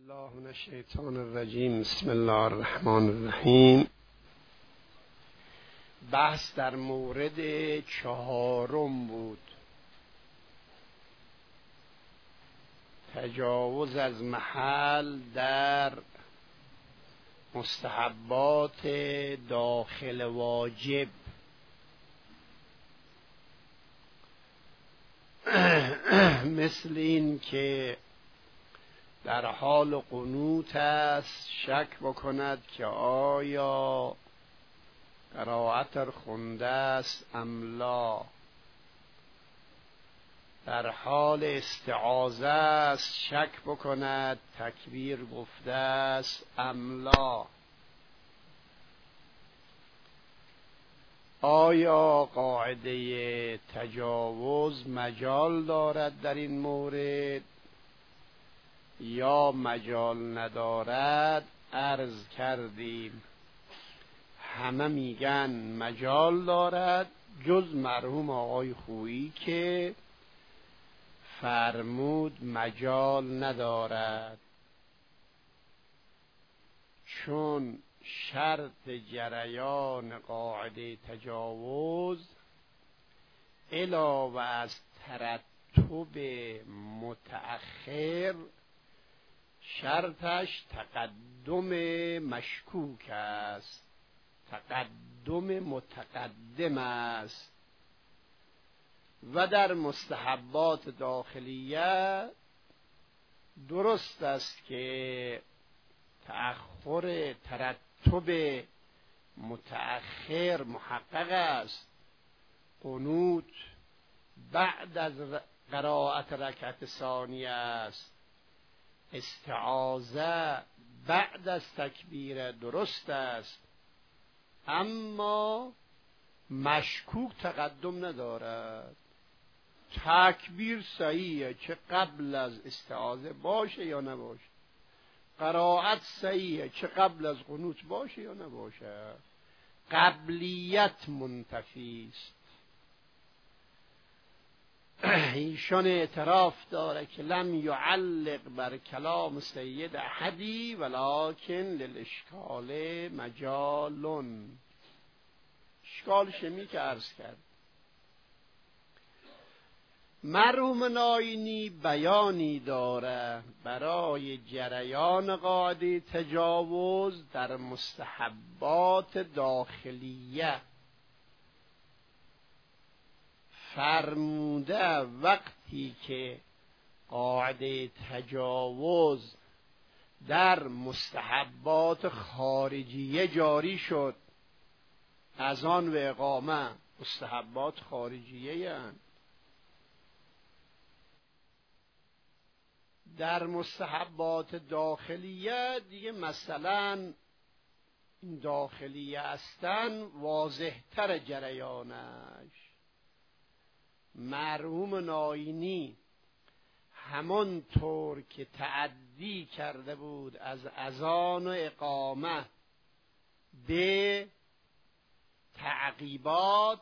الله من الشیطان الرجیم. بسم الله الرحمن الرحیم. بحث در مورد 4 بود، تجاوز از محل در مستحبات داخل واجب. مثل این که در حال قنوت است شک بکند که آیا قرائت خونده است ام لا، در حال استعاذه است شک بکند تکبیر گفته است ام لا، آیا قاعده تجاوز مجال دارد در این مورد یا مجال ندارد. عرض کردیم همه میگن مجال دارد جز مرحوم آقای خویی که فرمود مجال ندارد، چون شرط جریان قاعده تجاوز علاوه از ترتب متأخر شرطش تقدم مشکوک است، تقدم متقدم است. و در مستحبات داخلیه درست است که تأخر ترتب متأخر محقق است. قنوت بعد از قرائت رکعت ثانیه است، استعاذه بعد از تکبیر درست است، اما مشکوک تقدم ندارد. تکبیر صحیحه چه قبل از استعاذه باشه یا نباشه، قرائت صحیحه چه قبل از قنوت باشه یا نباشه، قبلیت منتفی است. ایشان اعتراف داره که لم یعلق بر کلام سید احدی ولکن للاشکال مجالون. اشکال شمی که عرض کرد. مرحوم ناینی بیانی داره برای جریان قاعده تجاوز در مستحبات داخلیه. فرموده وقتی که قاعده تجاوز در مستحبات خارجیه جاری شد، اذان و اقامه مستحبات خارجیه هستند، در مستحبات داخلیه دیگه مثلا این داخلیه هستن واضح تر جریانش. مرحوم ناینی همانطور که تعدی کرده بود از اذان و اقامه به تعقیبات،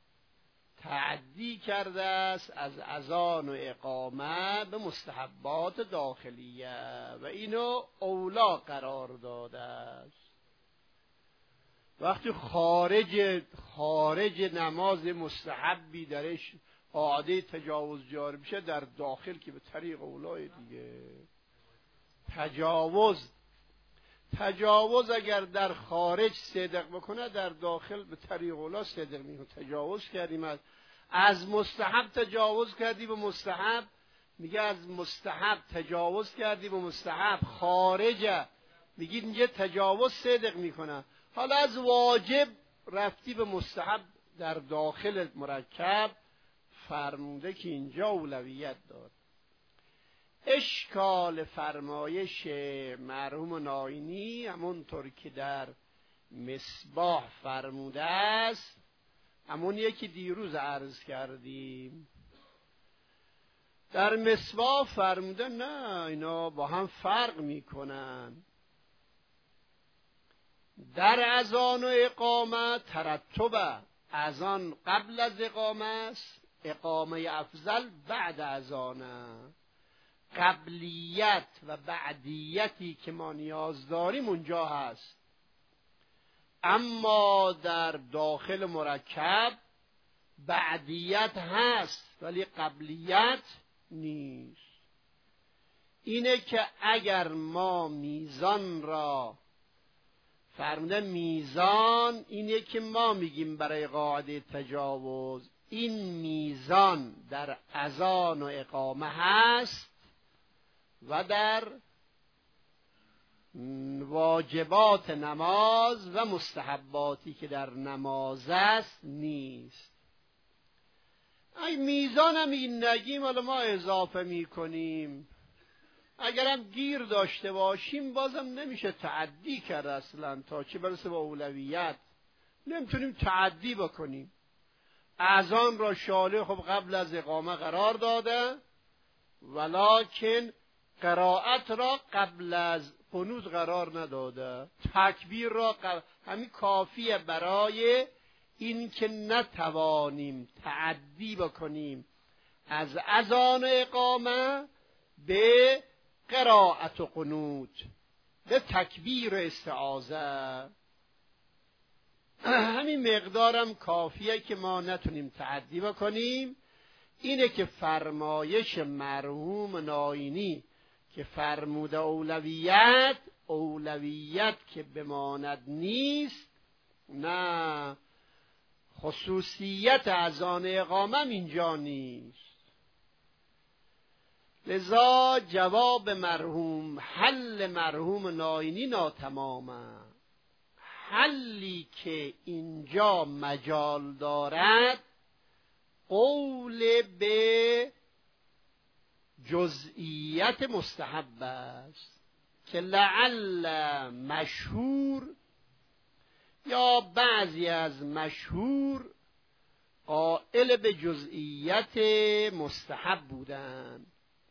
تعدی کرده است از اذان و اقامه به مستحبات داخلیه و اینو اولا قرار داده است. وقتی خارج نماز مستحبی درش قاعده تجاوز جاری میشه، در داخل که به طریق اولای دیگه تجاوز اگر در خارج صدق بکنه، در داخل به طریق اولا صدق میکنه. تجاوز کردیم از مستحب تجاوز کردی به مستحب، میگه از مستحب تجاوز کردی به مستحب، خارجه میگید اینجا تجاوز صدق میکنه. حالا از واجب رفتی به مستحب در داخل مرکب، فرموده که اینجا اولویت داد. اشکال فرمایش مرحوم ناینی همونطور که در مصباح فرموده است، همون یکی دیروز عرض کردیم. در مصباح فرموده نه، اینا با هم فرق میکنن. در اذان و اقامه ترتبه، اذان قبل از اقامه است، اقامه افضل بعد اذانه. قبلیت و بعدیتی که ما نیاز داریم اونجا هست، اما در داخل مرکب بعدیت هست ولی قبلیت نیست. اینه که اگر ما میزان را فرموده، میزان اینه که ما میگیم برای قاعده تجاوز این میزان در اذان و اقامه هست و در واجبات نماز و مستحباتی که در نماز است نیست. ای میزان هم این نگیم حالا ما اضافه میکنیم، اگرم گیر داشته باشیم بازم نمیشه تعدی کرد اصلا، تا چه برسه به اولویت نمیتونیم تعدی بکنیم. اذان را شارع خب قبل از اقامه قرار داده، ولکن قرائت را قبل از قنوت قرار نداده. تکبیر را همین کافیه برای این که نتوانیم تعدی بکنیم از اذان و اقامه به قرائت و قنوت، به تکبیر و استعاذه. همین مقدارم کافیه که ما نتونیم تعدی بکنیم. اینه که فرمایش مرحوم ناینی که فرموده اولویت که بماند نیست، نه خصوصیت اذان اقامه اینجا نیست. لذا جواب مرحوم، حل مرحوم ناینی ناتمامه. حلی که اینجا مجال دارد قول به جزئیت مستحب است که لعل مشهور یا بعضی از مشهور قائل به جزئیت مستحب بودند.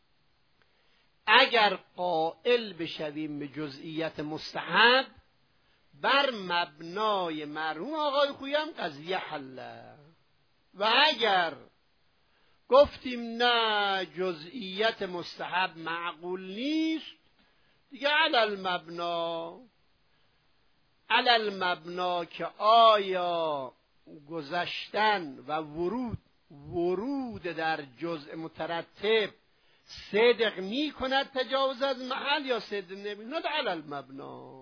اگر قائل بشویم به جزئیت مستحب بر مبنای مرحوم آقای خویی هم قضیه حله، و اگر گفتیم نه جزئیت مستحب معقول نیست دیگه علی المبنا که آیا گذشتن و ورود در جزء مترتب صدق می کند تجاوز از محل یا صدق نمی کند، علی المبنا.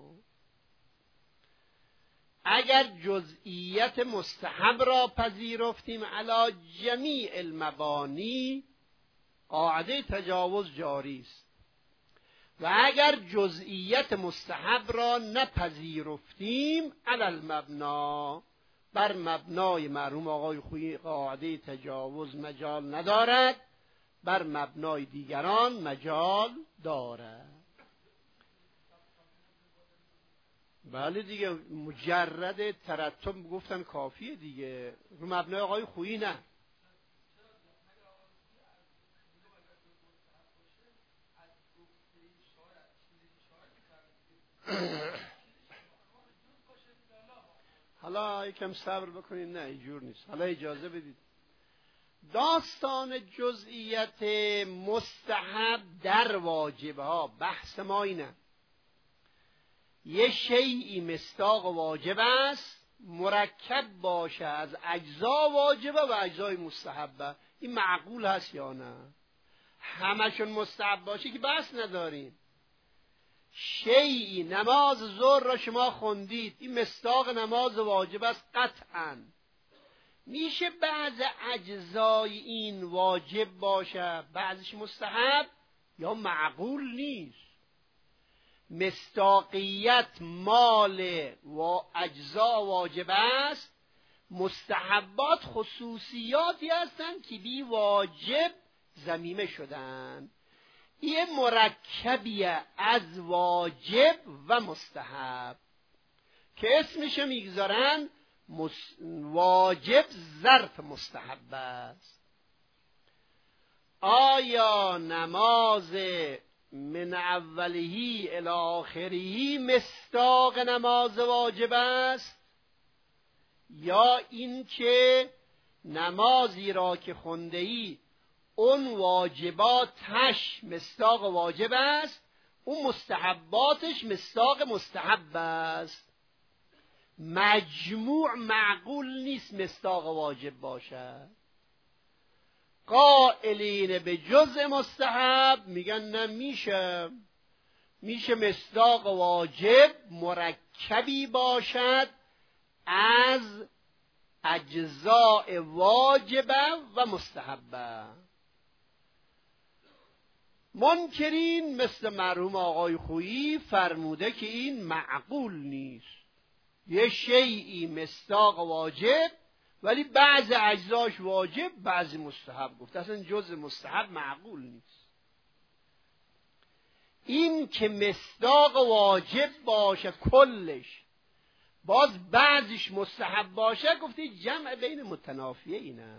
اگر جزئیت مستحب را پذیرفتیم علی جمیع المبانی، قاعده تجاوز جاری است. و اگر جزئیت مستحب را نپذیرفتیم علی المبنا، بر مبنای مرحوم آقای خویی قاعده تجاوز مجال ندارد، بر مبنای دیگران مجال دارد. بله دیگه، مجرد ترتب گفتن کافیه دیگه، رو مبنای آقای خویی نه. حالا یکم صبر بکنید، نه اینجور نیست. حالا اجازه بدید. داستان جزئیت مستحب در واجبها بحث ما اینه، یه شیئی مصداق واجب است مرکب باشه از اجزا واجبه و اجزای مستحبه، این معقول هست یا نه؟ همشون مستحب باشه که بحث نداریم. شیئی نماز ظهر را شما خوندید، این مصداق نماز واجب است قطعاً. میشه بعض اجزای این واجب باشه بعضش مستحب یا معقول نیست؟ مصداقیت مال و اجزا واجب است، مستحبات خصوصیاتی هستند که بی واجب ضمیمه شدن. این مرکبیه از واجب و مستحب که اسمش میگذارن واجب ظرف مستحب است. آیا نماز من اولهی الی آخرهی مصداق نماز واجب است، یا این که نمازی را که خونده‌ای اون واجباتش مصداق واجب است، اون مستحباتش مصداق مستحب است. مجموع معقول نیست مصداق واجب باشد. قائلین به جزء مستحب میگن نه، میشه مصداق واجب مرکبی باشد از اجزاء واجبه و مستحبه. منکرین مثل مرحوم آقای خویی فرموده که این معقول نیست. یه شیئی مصداق واجب ولی بعض اجزاش واجب بعضی مستحب گفت، اصلا جزء مستحب معقول نیست. این که مصداق واجب باشه کلش باز بعضیش مستحب باشه، گفته جمع بین متنافیه اینه.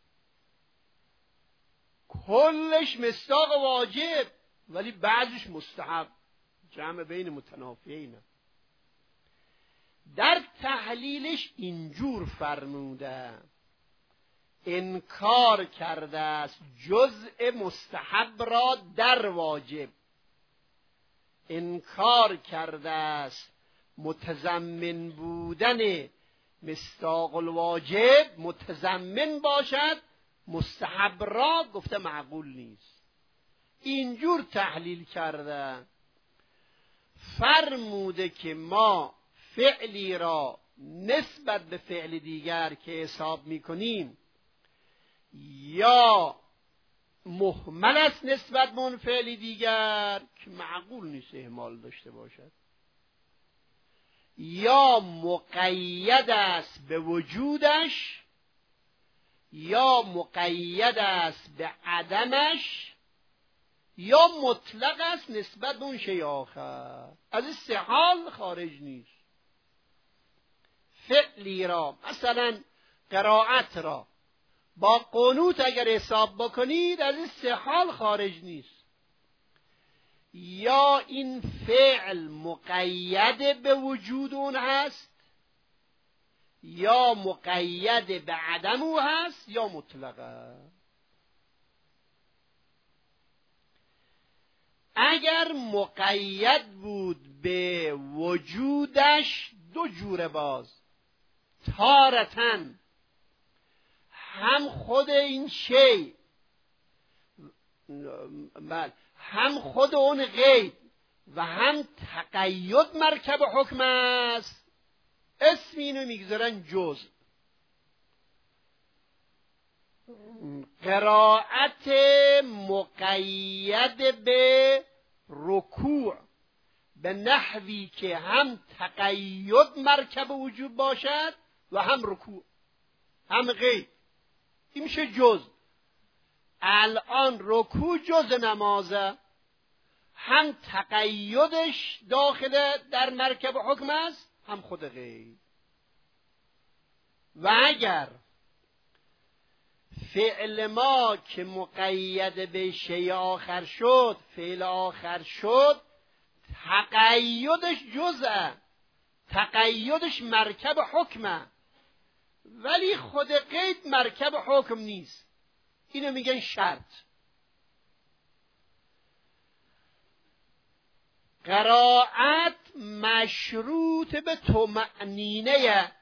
کلش مصداق واجب ولی بعضیش مستحب، جمع بین متنافیه اینه. در تحلیلش اینجور فرموده انکار کرده است جزء مستحب را در واجب، انکار کرده است متضمن بودن مصداق الواجب متضمن باشد مستحب را، گفته معقول نیست. اینجور تحلیل کرده. فرموده که ما فعلی را نسبت به فعل دیگر که حساب میکنیم یا مهمل است نسبت به اون فعل دیگر که معقول نیست اهمال داشته باشد، یا مقید است به وجودش یا مقید است به عدمش یا مطلق است نسبت به اون شیء آخر. از این سه حال خارج نیست. فعلی را مثلا قرائت را با قنوت اگر حساب بکنید از این سه حال خارج نیست. یا این فعل مقید به وجود اون هست یا مقید به عدم او هست یا مطلقه. اگر مقید بود به وجودش دو جوره باز، تارتن هم خود این شی هم خود اون غیب و هم تقید مرکب حکم است، اسم اینو میگذارن جزء. قرائت مقید به رکوع به نحوی که هم تقید مرکب وجود باشد و هم رکوع هم غیب، این میشه جزء. الان رکوع جزء نمازه، هم تقیدش داخل در مرکب حکم است هم خود غیب. و اگر فعل ما که مقید به شیء آخر شد، فعل آخر شد، تقیدش جزء، تقیدش مرکب حکمه ولی خود قید مرکب حکم نیست، اینو میگن شرط. قرائت مشروط به طمأنینه،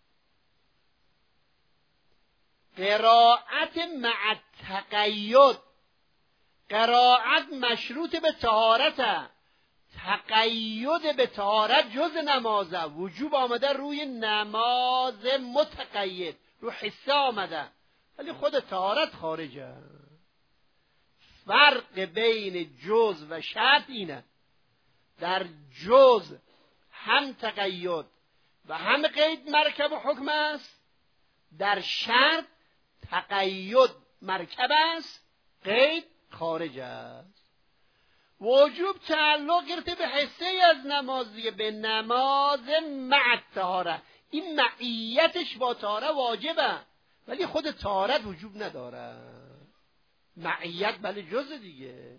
قرائت مع تقید، قرائت مشروط به طهارت، تقید به طهارت جز نمازه، وجوب آمده روی نماز متقید، رو حصه آمده ولی خود طهارت خارجه. فرق بین جز و شرط اینه، در جز هم تقید و هم قید مرکب حکم است، در شرط تقید مرکب است قید خارج است. وجوب تعلق گرفته به حصه از نمازی، به نماز مع طهاره، این معیتش با طهاره واجبه ولی خود طهارت وجوب نداره. معیت بله جز دیگه،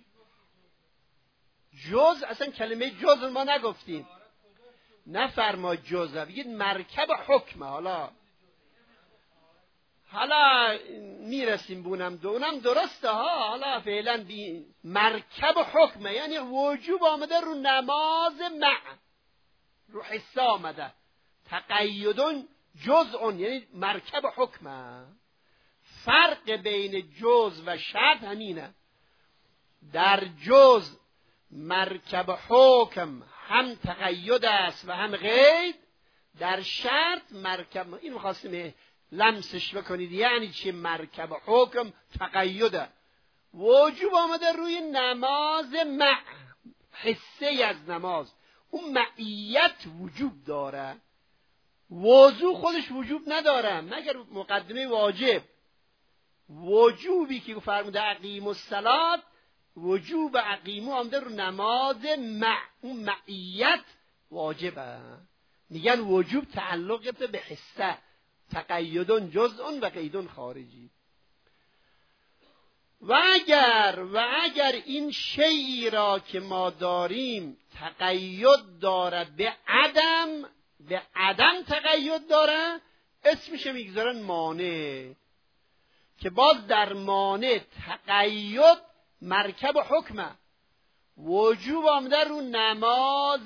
جز اصلا کلمه جز ما نگفتیم، نفرما جزه، بگید مرکب حکمه. حالا حالا میرسیم بونم اونم درسته ها. حالا فعلا مرکب حکمه، یعنی وجوب آمده رو نماز مع، رو حصه آمده. تقیدون جزء یعنی مرکب حکمه. فرق بین جز و شرط همینه. در جز مرکب حکم هم تقید است و هم قید. در شرط مرکب، اینو خواستیم لمسش بکنید، یعنی چی مرکب حکم تقیده. وجوب آمده روی نماز مع، حصه از نماز. اون معیت وجوب داره، وضو خودش وجوب نداره مگر مقدمه واجب. وجوبی که فرموده اقیموا الصلاة، وجوب اقیمو آمده رو نماز مع، اون معیت واجبه. میگن وجوب تعلق به حصه، تقیدون جزء و قیدون خارجی. و اگر این شیئی را که ما داریم تقید داره به عدم تقید داره، اسمش میگذارن مانع. که باز در مانع تقید مرکب حکمه. وجوب آمده رو نماز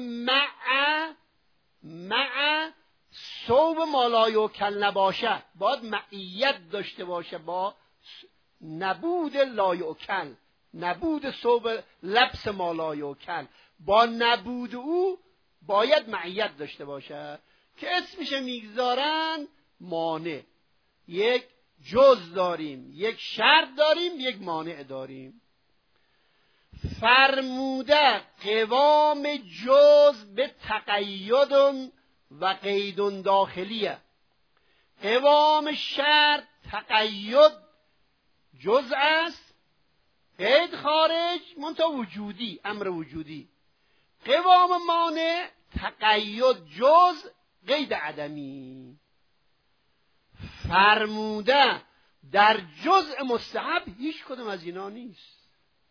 مع صوب ما لا یوکل نباشه، باید معیت داشته باشه با نبود لا یوکل، نبود صوب لبس ما لا یوکل، با نبود او باید معیت داشته باشه که اسمش میگذارن مانع. یک جز داریم، یک شرط داریم، یک مانع داریم. فرموده قوام جز به تقید و قید داخلیه. قوام شرط تقید جز است، قید خارج منتها وجودی، امر وجودی. قوام مانع تقید جز، قید عدمی. فرموده در جزء مستحب هیچ کدوم از اینا نیست.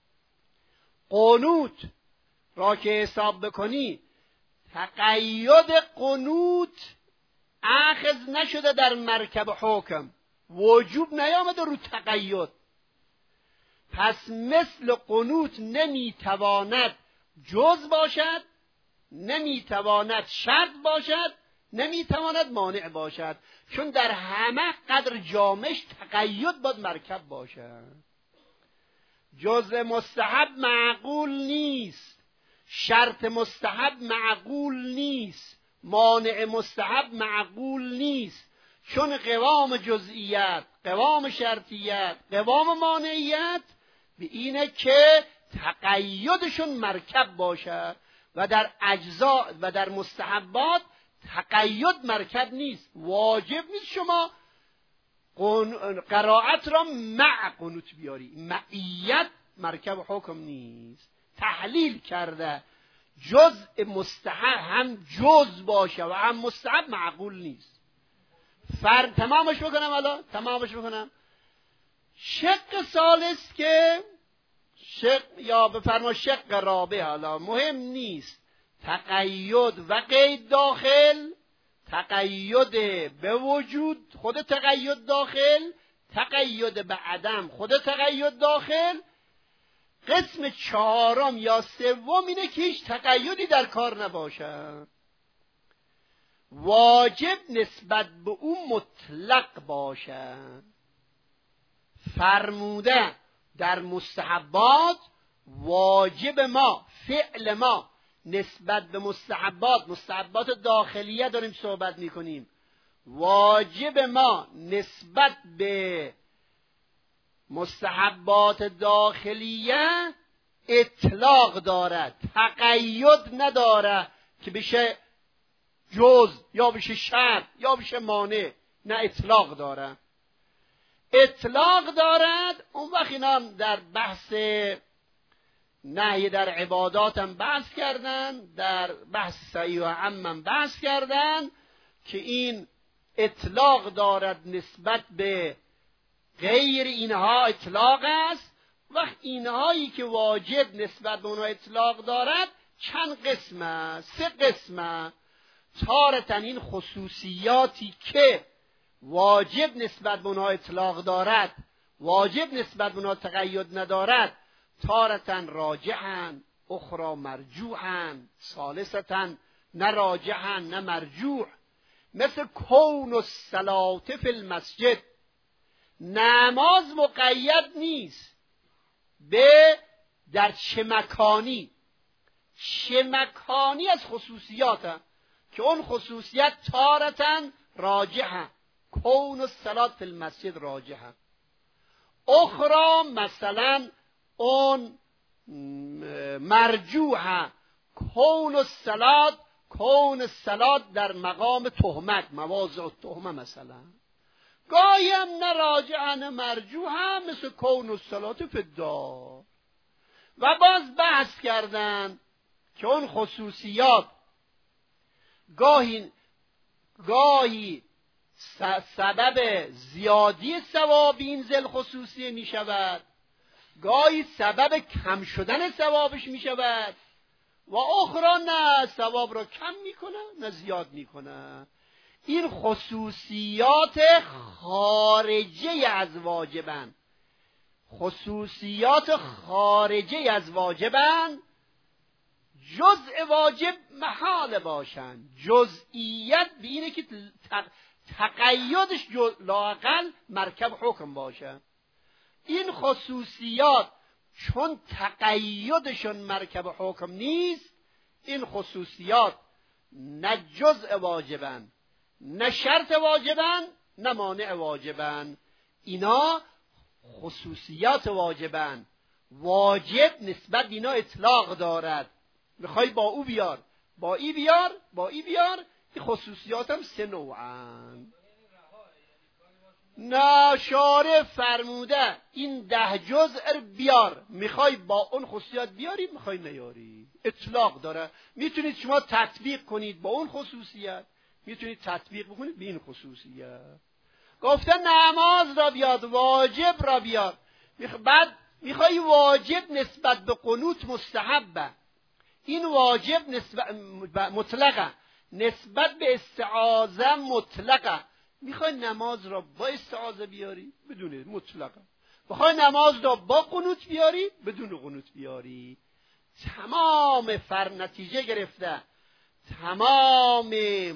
قنوت را که حساب بکنی، تقید قنوت اخذ نشده در مرکب حکم، وجوب نیامده رو تقید. پس مثل قنوت نمیتواند جز باشد، نمیتواند شرط باشد، نمیتواند مانع باشد، چون در همه قدر جامش تقید باید مرکب باشد. جز مستحب معقول نیست، شرط مستحب معقول نیست، مانع مستحب معقول نیست، چون قوام جزئیت، قوام شرطیت، قوام مانعیت به اینه که تقیدشون مرکب باشه و در اجزا و در مستحبات تقید مرکب نیست. واجب نیست شما قرائت را مع قنوت بیاری، معیت مرکب حکم نیست. تحلیل کرده جزء مستحب هم جز باشه و هم مستحب معقول نیست. تمامش بکنم الان، تمامش بکنم. شق ثالث که یا بفرما شق رابع، حالا مهم نیست، تقید و قید داخل، تقید به وجود خود تقید داخل، تقید به عدم خود تقید داخل. قسم چهارم یا سوم اینه که هیچ تقیدی در کار نباشه، واجب نسبت به او مطلق باشه. فرموده در مستحبات واجب ما، فعل ما نسبت به مستحبات داخلیه داریم صحبت میکنیم، واجب ما نسبت به مستحبات داخلیه اطلاق داره، تقید نداره که بشه جز یا بشه شرط یا بشه مانع، نه اطلاق داره. اطلاق دارد. اون وقت اینا در بحث نهی در عبادات هم بحث کردن، در بحث صحیح و عام هم بحث کردن که این اطلاق دارد نسبت به غیر اینها اطلاق است. وقت اینهایی که واجب نسبت به اونها اطلاق دارد چند قسمه؟ 3 قسمه. تارتن این خصوصیاتی که واجب نسبت به اونها اطلاق دارد، واجب نسبت به اونها تقید ندارد، تارة راجحاً اخرى مرجوحاً ثالثاً نه راجحاً نه مرجوح. مثل کون الصلاة فی المسجد، نماز مقید نیست به در چه مکانی، چه مکانی از خصوصیات هم. که اون خصوصیت تارة راجحه، کون الصلاة فی المسجد راجحه. اخرى مثلا اون مرجوحه، کون الصلاة در مقام تهمت، مواضع التهمه مثلا. گاهی هم نه راجحه نه مرجوحه، مثل کون الصلاة فی الدار. و باز بحث کردن که اون خصوصیات گاهی سبب زیادی ثواب این ذل خصوصیه می شود، گاهی سبب کم شدن ثوابش می شود، و اخرى نه ثواب را کم می کنه نه زیاد می کنه. این خصوصیات خارجه از واجبن، خصوصیات خارجه از واجبن، جزء واجب محال باشن. جزئیت به اینه که تقیدش لااقل مرکب حکم باشه. این خصوصیات چون تقیدشون مرکب حکم نیست، این خصوصیات نه جزء واجبن نه شرط واجبن نه مانع واجبن. اینا خصوصیات واجبن، واجب نسبت اینا اطلاق دارد. میخوای با او بیار، با ای بیار، با ای بیار. این خصوصیات هم 3 نوعن. نه شارع فرموده این 10 جزء بیار، میخوای با اون خصوصیات بیاری، میخوای نیاری، اطلاق داره. میتونید شما تطبیق کنید با اون خصوصیت، میتونید تطبیق بکنید به این خصوصیت. گفته نماز را بیاد، واجب را بیاد. بعد میخوای واجب نسبت به قنوت مستحبه، این واجب نسبت مطلقه، نسبت به استعاذه مطلقه. میخوای نماز را با استعاذه بیاری بدون مطلقه، میخوای نماز را با قنوت بیاری بدون قنوت بیاری. تمام نتیجه گرفته تمام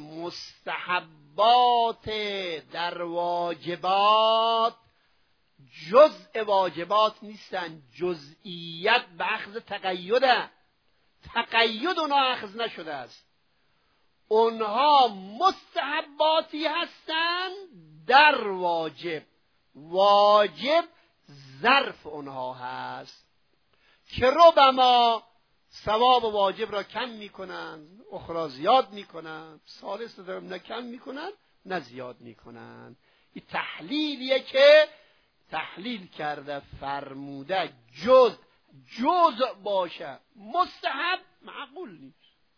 مستحبات در واجبات جزء واجبات نیستن، جزئیت به اخذ تقیده، تقید اونها اخذ نشده است. اونها مستحباتی هستند در واجب، واجب ظرف اونها هست که ربما ثواب واجب را کم میکنند، اخرى زیاد میکنند، ثالث دارم نه کم میکنند نه زیاد میکنند. این تحلیلیه که تحلیل کرده فرموده جزء باشه مستحب معقول نیست.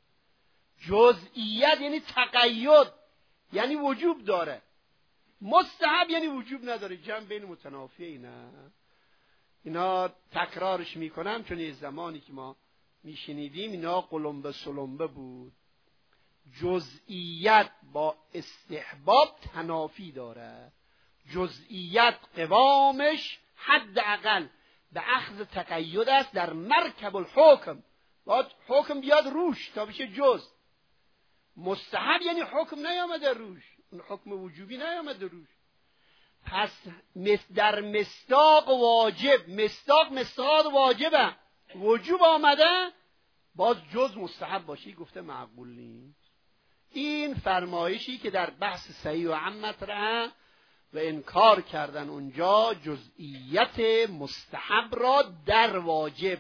جزئیت یعنی تقید، یعنی وجوب داره. مستحب یعنی وجوب نداره. جمع بین متنافیه. اینا تکرارش میکنم چون یه زمانی که ما میشنیدیم اینا قلمبه سلمبه بود. جزئیت با استحباب تنافی داره. جزئیت قوامش حداقل به اخذ تقید است در مرکب الحکم، باید حکم بیاد روش تا بشه جز. مستحب یعنی حکم نیامده روش، اون حکم وجوبی نیامده روش. پس در مصداق واجب، مصداق واجبه، وجوب آمده باز جز مستحب باشه، گفته معقول نیست. این فرمایشی که در بحث صحیح و عام مطرحه و انکار کردن اونجا جزئیت مستحب را در واجب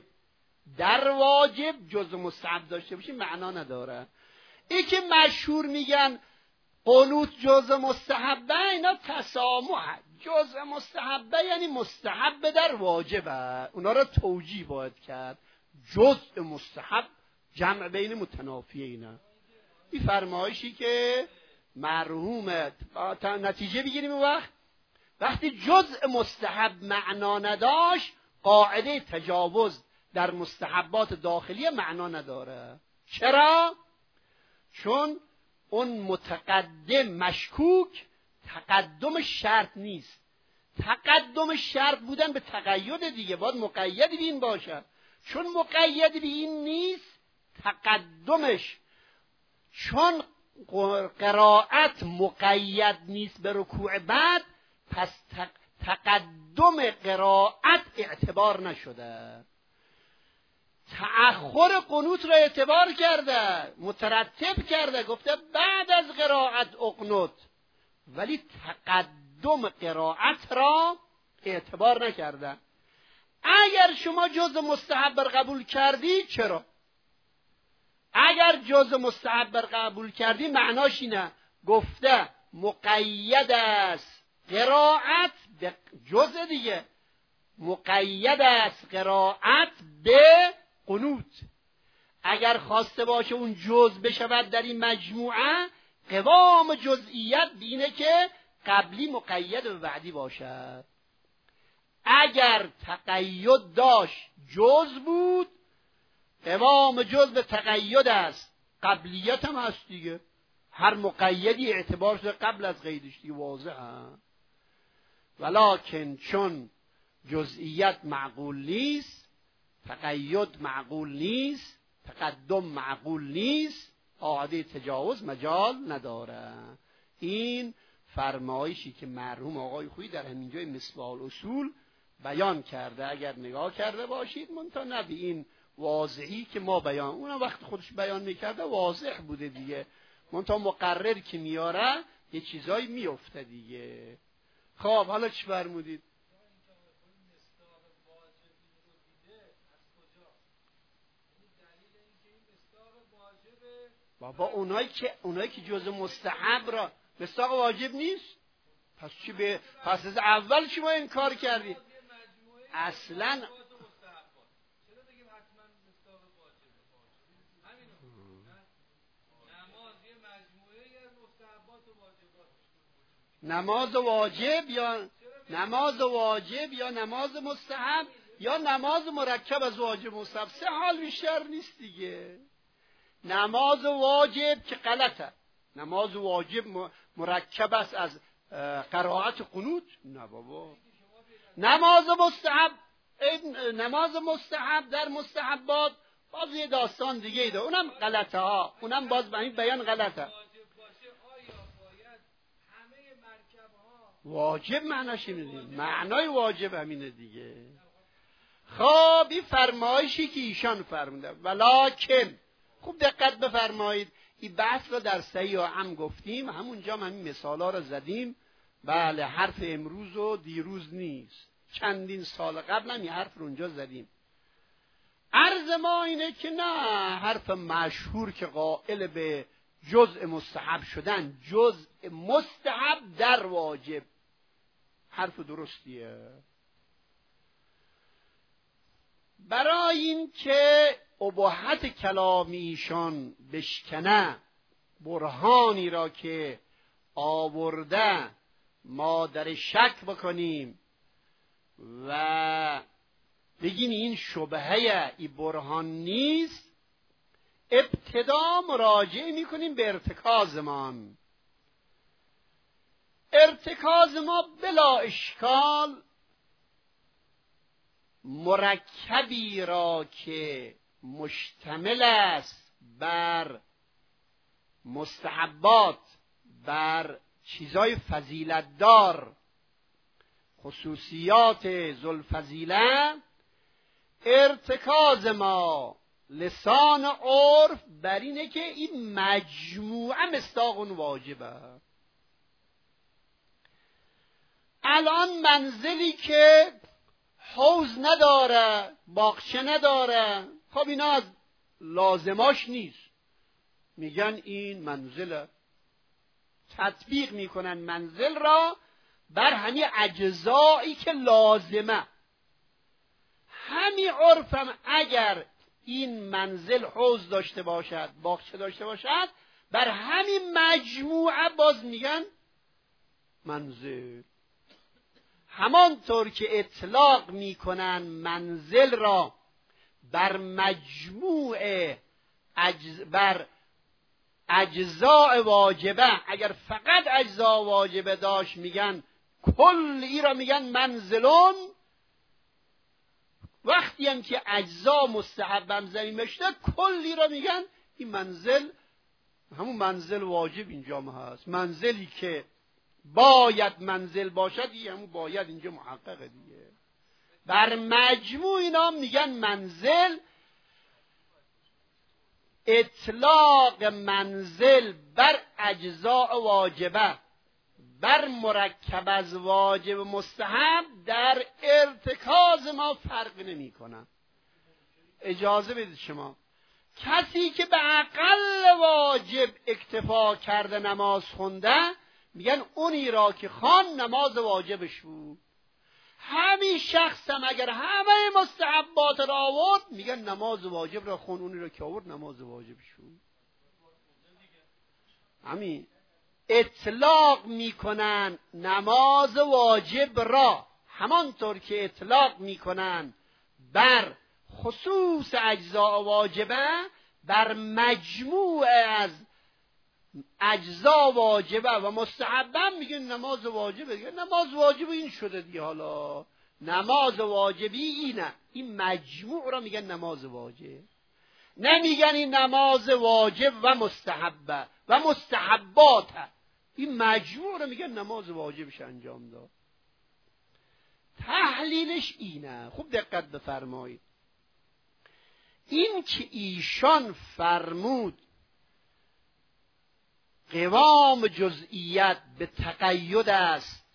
جز مستحب داشته باشه معنا نداره. این که مشهور میگن قنوت جز مستحبه، اینا تسامح. جز مستحبه یعنی مستحب در واجبه، اونا را توجیه باید کرد. جزء مستحب جمع بین متنافیه. اینا این فرمایشی که مرحوم نتیجه بگیریم. وقتی جزء مستحب معنا نداشت، قاعده تجاوز در مستحبات داخلی معنا نداره. چرا؟ چون اون متقدم مشکوک تقدم شرط نیست. تقدم شرط بودن به تقید دیگه، باید مقید به این باشه. چون مقید به این نیست تقدمش، چون قرائت مقید نیست به رکوع بعد، پس تقدم قرائت اعتبار نشده. تأخر قنوت را اعتبار کرده، مترتب کرده، گفته بعد از قرائت اقنت، ولی تقدم قرائت را اعتبار نکرده. اگر شما جز مستحب بر قبول کردی، چرا؟ اگر جز مستحب بر قبول کردی معناش اینه، گفته مقید است قرائت به جز دیگه، مقید است قرائت به قنوت. اگر خواسته باشه اون جز بشود در این مجموعه، قوام جزئیت بینه که قبلی مقید به بعدی باشد. اگر تقید داشت جز بود، قوام جز به تقید است، قبلیت هم هست دیگه. هر مقیدی اعتبار شده قبل از قیدش دیگه، واضحه. ولکن چون جزئیت معقول نیست، تقید معقول نیست، تقدم معقول نیست، قاعده تجاوز مجال نداره. این فرمایشی که مرحوم آقای خویی در همینجای مصباح الاصول بیان کرده، اگر نگاه کرده باشید، منتها نه به این واضحی که ما بیان، اونم وقت خودش بیان میکرده واضح بوده دیگه، منتها مقرر که میاره یه چیزایی میفته دیگه. خب حالا چی فرمودید؟ بابا اونایی که جزء مستحب را مصداق واجب نیست، پس چی پس از اول شما این کار کردی؟ اصلا نماز واجب یا نماز مستحب یا نماز مرکب از واجب مستحب، سه حال بیشتر نیست دیگه. نماز واجب که غلطه، نماز واجب مرکب است از قرائت قنوت، نه بابا. نماز مستحب در مستحبات باز یه داستان دیگه ایده، اونم غلطه ها، اونم باز به این بیان غلطه. واجب معناش اینه، معنای واجب همینه دیگه. خب این فرمایشی که ایشان فرموده، ولکن خوب دقت بفرمایید، این بحث رو در صحیح و عام گفتیم، همونجا هم این مثالا رو زدیم. بله، حرف امروز و دیروز نیست، چندین سال قبل هم این حرف رو اونجا زدیم. عرض ما اینه که نه، حرف مشهور که قائل به جزء مستحب شدن، جزء مستحب در واجب، حرف درستیه. برای این که اباحت کلام ایشان بشکنه، برهانی را که آورده ما در شک بکنیم و بگیم این شبهه، این برهان نیست، ابتدا مراجعه میکنیم به ارتکازمان. ارتکاز ما بلا اشکال مرکبی را که مشتمل است بر مستحبات، بر چیزای فضیلت دار، خصوصیات ذوالفضیله، ارتکاز ما لسان عرف بر اینه که این مجموعه مصداق واجبه. الان منزلی که حوض نداره، باغچه نداره، خب اینا از لازماش نیست، میگن این منزله، تطبیق میکنن منزل را بر همین اجزایی که لازمه. همین عرفم اگر این منزل حوض داشته باشد، باغچه داشته باشد، بر همین مجموعه باز میگن منزل. همانطور که اطلاق میکنن منزل را بر مجموع بر اجزاء واجبه، اگر فقط اجزاء واجبه داشت میگن کلی را میگن منزلون. وقتی هم که اجزا مستحبم زمین مشته کلی را میگن این منزل همون منزل واجب اینجا هست. منزلی که باید منزل باشد این همون باید اینجا محققه دیگه. بر مجموع اینا میگن منزل. اطلاق منزل بر اجزاء واجبه، بر مرکب از واجب و مستحب در ارتکاز ما فرق نمی کنن. اجازه بدید شما، کسی که به اقل واجب اکتفا کرده نماز خونده میگن اونی را که خوان نماز واجبش بود. همین شخص هم اگر همه مستحبات را آورد میگن نماز واجب را خون، اونی را که آورد نماز واجبش بود. همین اطلاق میکنن نماز واجب را همانطور که اطلاق میکنن بر خصوص اجزاء واجبه، بر مجموع از اجزا واجبه و مستحبه میگن نماز واجبه دیگه. نماز واجب این شده دیگه. حالا نماز واجبی اینه، این مجموع را میگن نماز واجب. نمیگن این نماز واجب و مستحبه و مستحباته، این مجموع را میگن نماز واجبش انجام داد. تحلیلش اینه. خوب دقت بفرمایید. این که ایشان فرمود قوام جزئیت به تقید است،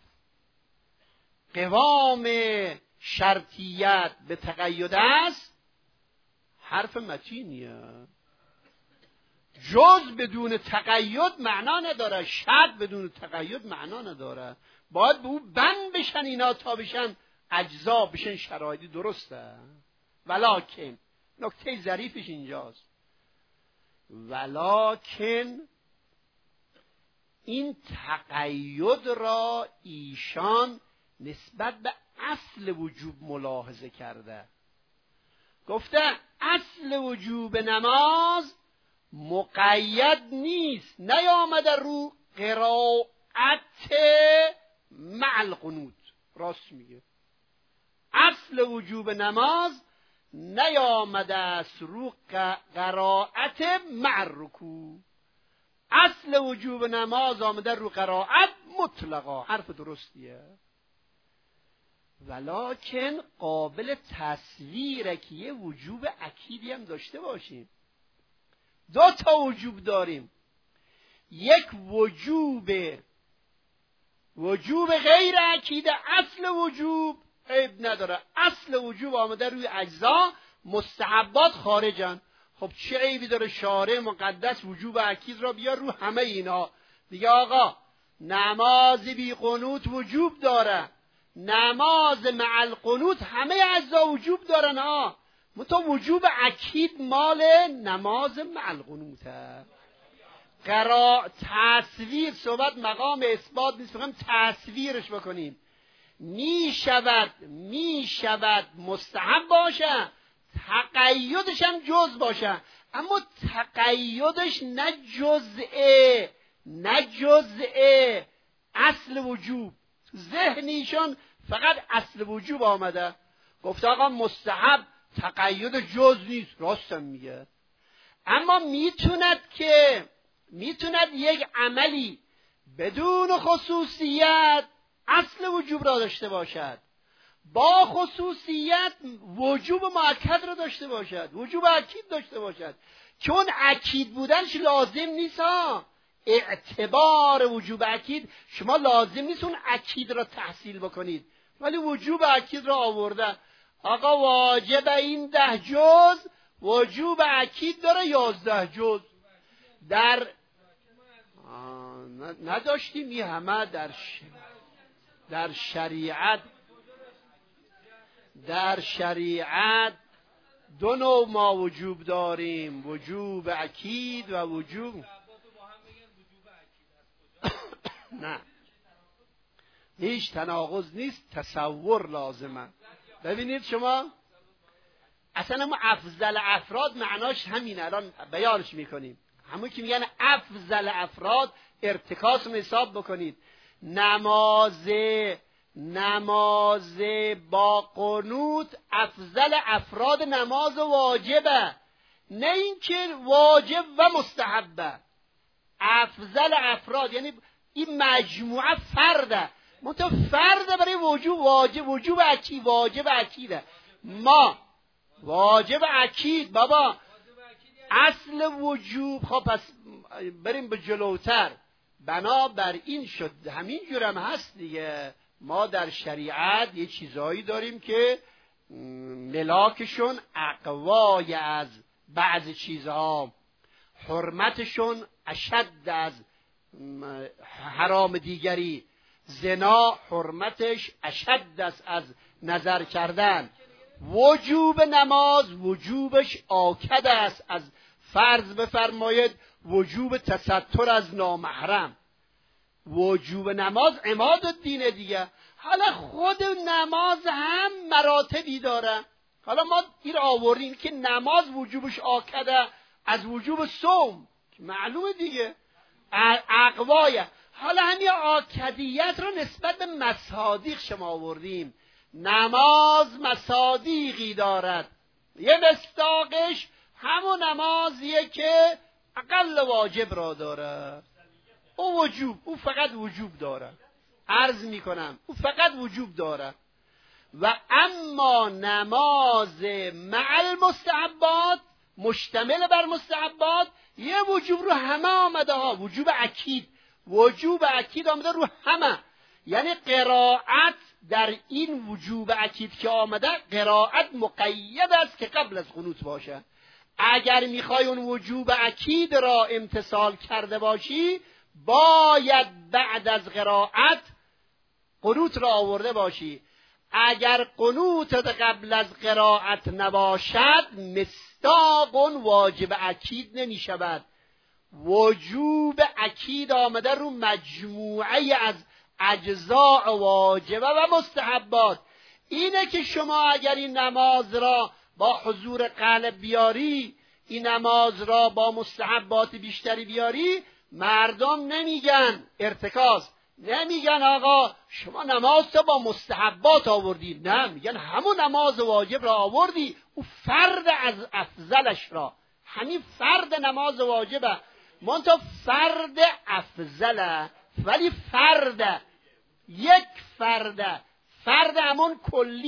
قوام شرطیت به تقید است، حرف متینیه. جز بدون تقید معنا نداره، شرط بدون تقید معنا نداره. باید به اون بند بشن اینا تا بشن اجزا، بشن شرایطی. درسته؟ ولکن نکته ظریفش اینجاست، ولکن این تقید را ایشان نسبت به اصل وجوب ملاحظه کرده. گفته اصل وجوب نماز مقید نیست، نیامده رو قرائت مع القنوت. راست میگه، اصل وجوب نماز نیامده است رو قرائت مع الرکوع. اصل وجوب نماز آمده رو قرائت مطلقا. حرف درستیه. ولکن قابل تصویره که یه وجوب اکیدی هم داشته باشیم. دو تا وجوب داریم، یک وجوب غیر اکیده. اصل وجوب عیب نداره، اصل وجوب آمده روی اجزا، مستحبات خارجن. خب چه عیبی داره شارع مقدس وجوب اکید را بیار رو همه اینا؟ دیگه آقا نماز بی قنوت وجوب داره، نماز مع القنوت همه اجزا وجوب دارن ها. متو وجوب اکید مال نماز مع القنوته. تصویر صحبت مقام اثبات نیست، میخوایم تصویرش بکنیم. می شود مستحب باشه، تقیدش هم جز باشه، اما تقیدش نه جزء اصل وجوب. ذهنیشان فقط اصل وجوب آمده. گفت آقا مستحب تقید جز نیست. راستم میگه. اما میتوند یک عملی بدون خصوصیت اصل وجوب را داشته باشد، با خصوصیت وجوب مؤکد را داشته باشد، وجوب اکید داشته باشد. چون اکید بودنش لازم نیست ها. اعتبار وجوب اکید شما لازم نیست اون اکید را تحصیل بکنید، ولی وجوب اکید را آورده. آقا واجب این 10 جز، وجوب اکید داره 11 جز. نداشتیم این همه در شریعت 2 نوع ما وجوب داریم، وجوب اکید و وجوب نه، هیچ تناقض نیست، تصور لازمه. ببینید شما اصلا ما افضل افراد معناش همین، الان بیانش میکنیم. همون که میگن افضل افراد، ارتکاس رو حساب بکنید. نماز با قنوت افضل افراد نماز واجبه، نه اینکه واجب و مستحبه. افضل افراد یعنی این مجموعه فرده، منتها فرده برای وجوب، وجوب اکید، واجب اکیده. ما واجب اکید بابا اصل وجوب. خب پس بریم به جلوتر. بنابر این شد همین جورم هست دیگه. ما در شریعت یه چیزایی داریم که ملاکشون اقوای از بعض چیزها، حرمتشون اشد از حرام دیگری. زنا حرمتش اشد است از نظر کردن. وجوب نماز وجوبش آکد است از فرض بفرمایید وجوب تستر از نامحرم. وجوب نماز عماد الدین دیگه. حالا خود نماز هم مراتبی داره. حالا ما این آوریم که نماز وجوبش آکده از وجوب صوم، معلومه دیگه، اقوایه. حالا همین آکدیت رو نسبت به مصادیق شما آوردیم. نماز مصادیقی دارد، یه مصداقش همون نمازیه که اقل واجب را داره. او فقط وجوب داره. عرض میکنم او فقط وجوب داره. و اما نماز مع المستحبات، مشتمل بر مستحبات، یه وجوب رو همه آمده ها. وجوب اکید آمده رو همه. یعنی قرائت در این وجوب اکید که آمده، قرائت مقید است که قبل از قنوت باشه. اگر میخوای اون وجوب اکید را امتثال کرده باشی، باید بعد از قرائت قنوت را آورده باشی. اگر قنوت قبل از قرائت نباشد، مصداق واجب اکید نمی شود. وجوب اکید آمده رو مجموعه از اجزاء واجبه و مستحبات. اینه که شما اگر این نماز را با حضور قلب بیاری، این نماز را با مستحبات بیشتری بیاری، مردم نمیگن ارتکاز، نمیگن آقا شما نماز تا با مستحبات آوردی، نه، میگن همون نماز واجب را آوردی. او فرد از افضلش را، همین فرد نماز واجبه، منتها فرد افضله، ولی یک فرد همون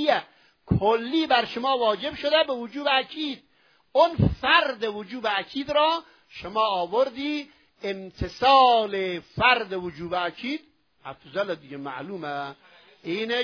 کلی بر شما واجب شده به وجوب اکید. اون فرد وجوب اکید را شما آوردی، امتثال فرد وجوب اکید افضل دیگه، معلومه. اینه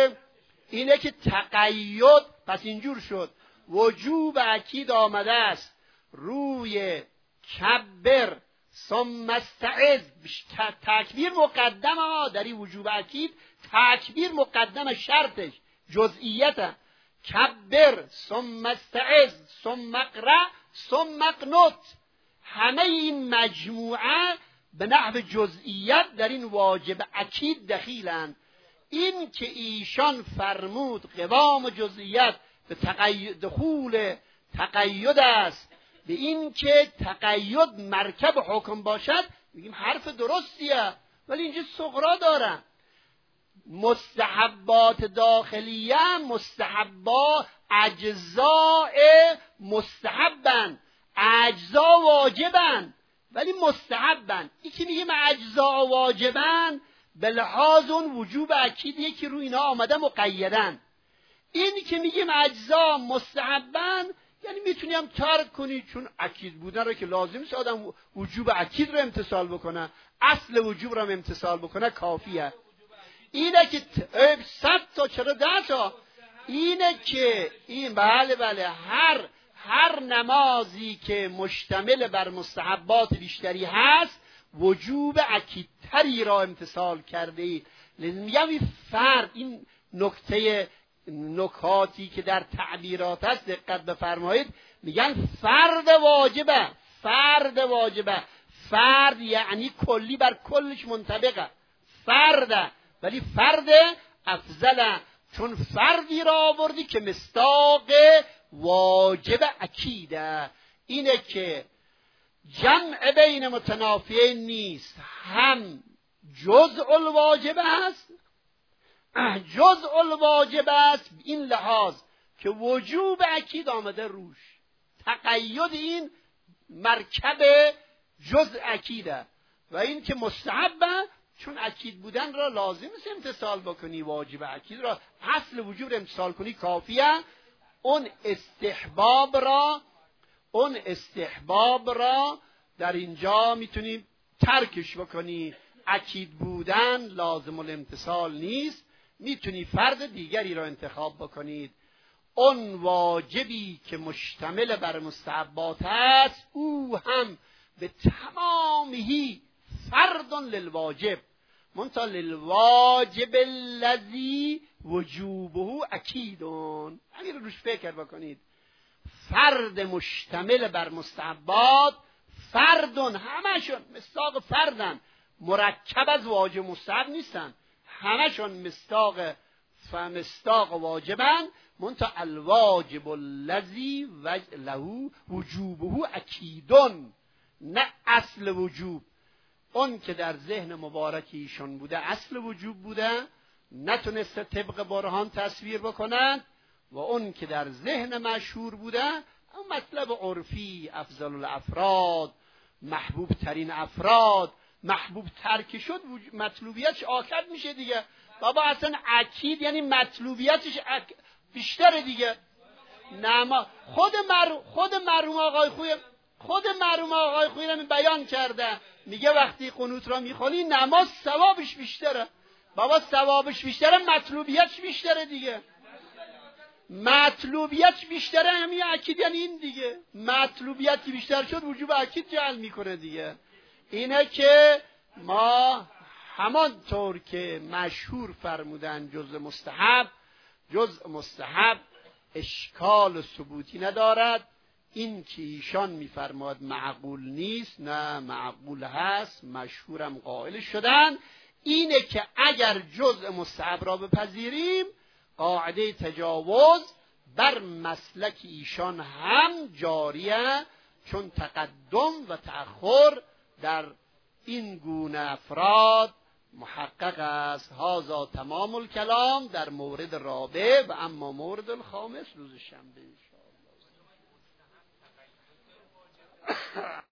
که تقید. پس اینجور شد وجوب اکید آمده است روی کبر ثم استعذ. تکبیر مقدمه در این وجوب اکید، تکبیر مقدمه، شرطش جزئیته. کبر ثم استعذ ثم اقرأ ثم اقنت. همه این مجموعه به نحو جزئیت در این واجب اکید دخیلند. این که ایشان فرمود قوام جزئیت به دخول تقید است، به این که تقید مرکب حکم باشد، میگیم حرف درستیه، ولی اینجا صغرا دارن. مستحبات داخلیه، مستحبات اجزاء مستحبن، اجزا واجبن ولی مستحبن. این که میگیم اجزا واجبن به لحاظ اون وجوب اکیدیه که روی اینا آمده مقیدن. این که میگیم اجزا مستحبن یعنی میتونی هم ترک کنی، چون اکید بودن رو که لازم است آدم وجوب اکید رو امتثال بکنه، اصل وجوب رو هم امتثال بکنه کافیه. اینه که 100 تا چرا 10 تا، اینه که این بله هر نمازی که مشتمل بر مستحبات بیشتری هست وجوب اکیدتری را امتثال کرده ای. میگم این فرد، این نکاتی که در تعبیرات هست دقت بفرمایید. میگن فرد واجبه. فرد یعنی کلی بر کلش منطبقه، فرد، ولی فرد افضله، چون فردی را آوردی که مصداق واجب اکیده. اینه که جمع بین متنافیین نیست، هم جزء الواجب است، جزء الواجب است این لحاظ که وجوب اکید آمده روش، تقید این مرکب جزء اکیده، و این که مستحبه چون اکید بودن را لازم است امتثال بکنی، واجب اکید را اصل وجوب امتثال کنی کافیه. اون استحباب را در اینجا میتونی ترکش بکنی، اکید بودن لازم الامتثال نیست، میتونی فرد دیگری را انتخاب بکنید. اون واجبی که مشتمل بر مستحبات است او هم به تمامهی فرد للواجب، منتها للواجب الذی وجوبه اکیدون. اگر روش فکر بکنید، فرد مشتمل بر مستحبات، فردون همشون مصداق فردن، مرکب از واجب مستحب نیستن، همشون مصداق واجبن، منتها الواجب الذی له وجوبه اکیدون، نه اصل وجوب. اون که در ذهن مبارک ایشان بوده اصل وجوب بوده، نتونسته طبق برهان تصویر بکنند، و اون که در ذهن مشهور بوده اون مطلب عرفی، افضل الافراد، محبوب ترین افراد، محبوب ترک شد مطلوبیتش آکد میشه دیگه. بابا اصلا اکید یعنی مطلوبیتش بیشتره دیگه. نه خود مرحوم آقای خوی هم بیان کرده، میگه وقتی قنوت را میخونی نماز ثوابش بیشتره. بابا ثوابش بیشتره، مطلوبیتش بیشتره دیگه. مطلوبیتش بیشتره، همین اکید یعنی این دیگه. مطلوبیتی بیشتر شد وجوب اکید جعل میکنه دیگه. اینه که ما همانطور که مشهور فرمودن جزء مستحب اشکال ثبوتی ندارد. این که ایشان میفرماد معقول نیست، نه معقول هست، مشهورم قائل شدن. اینه که اگر جزء مستحب را بپذیریم، قاعده تجاوز بر مسلک ایشان هم جاریه، چون تقدم و تأخر در این گونه افراد محقق است. هذا تمام الکلام در مورد رابع، و اما مورد الخامس روز شنبه ان شاء الله.